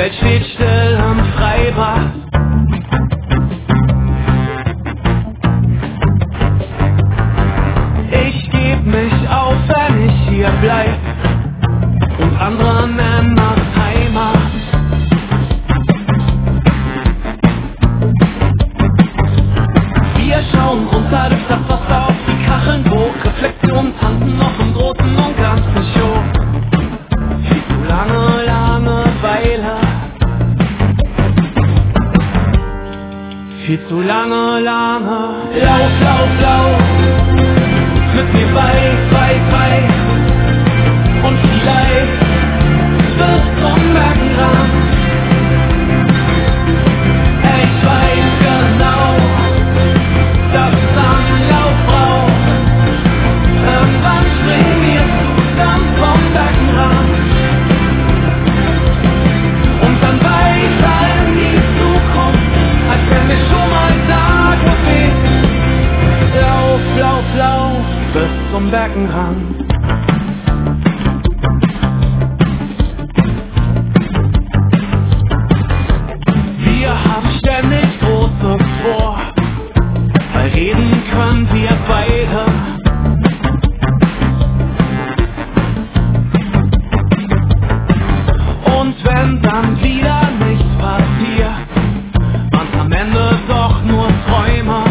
Welt steht still am Freibad. Ich geb mich auf, wenn ich hier bleib, und andere nennen das Heimat. Wir schauen runter durch das Wasser auf die Kacheln hoch, Reflexionen tanzen noch im Großen und Ganzen Show. Viel zu lange Langeweile, viel zu lange Lauf, lauf, lauf, mit mir weit, und vielleicht wirst du merken ran. Ich weiß genau, dass es Anlauf braucht. Irgendwann springen wir zusammen vom Beckenrand und dann weiter in die Zukunft, als wenn wir schon mal da gewesen. Lauf, lauf, lauf bis zum Beckenrand. Wir haben ständig Großes vor, weil reden können wir beide. Und wenn dann wieder nichts passiert, waren's am Ende doch nur Träume.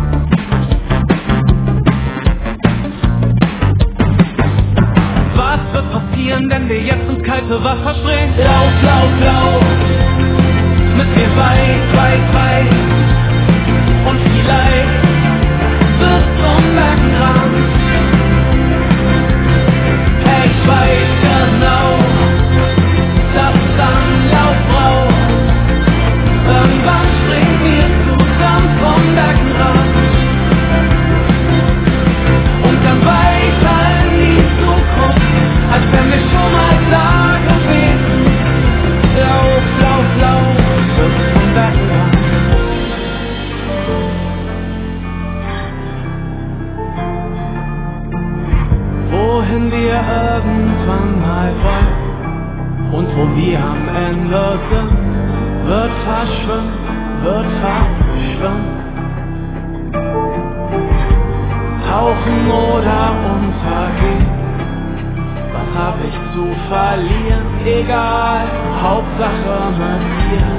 Was wird passieren, wenn wir jetzt ins kalte Wasser springen? Lauf, lauf, lauf, mit mir weit, und vielleicht bis zum Beckenrand. Ich weiß genau, dass es Anlauf braucht. Irgendwann springen wir zusammen vom Beckenrand und dann weiter in die Zukunft, als wenn wir schon mal da gewesen. Lauf, lauf, lauf bis zum Beckenrand. Wohin wir irgendwann mal wollen und wo wir am Ende sind, wird verschwimmen. Tauchen oder untergehen, was hab ich zu verlieren? Egal, Hauptsache mit dir.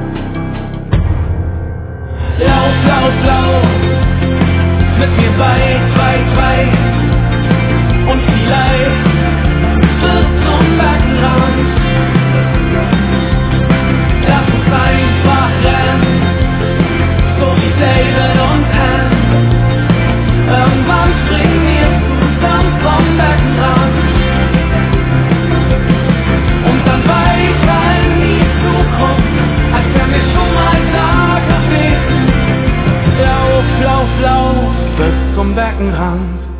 Lauf, lauf, lauf, mit mir weit, und vielleicht bis zum Beckenrand. Lass uns einfach rennen, so wie David und Anne. Irgendwann springen wir zusammen vom Beckenrand und dann weiter in die Zukunft, als wären wir schon mal da gewesen. Lauf, lauf, lauf bis zum Beckenrand.